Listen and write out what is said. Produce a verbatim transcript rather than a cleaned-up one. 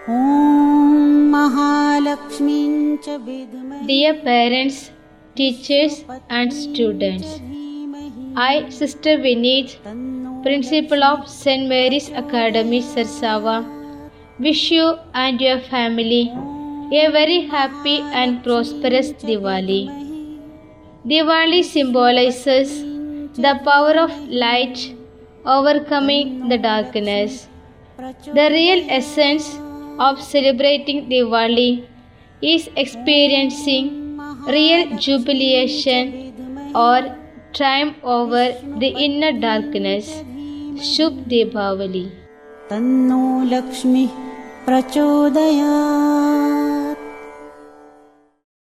Om Mahalakshmin cha vidmahi. Dear parents, teachers and students, I, Sister Vineet, Principal of Saint Mary's Academy, Sarsava, wish you and your family a very happy and prosperous Diwali. Diwali symbolizes the power of light overcoming the darkness. The real essence of celebrating Diwali is experiencing real jubilation or triumph over the inner darkness. Shubh Deepavali. Tanno Lakshmi prachodayat.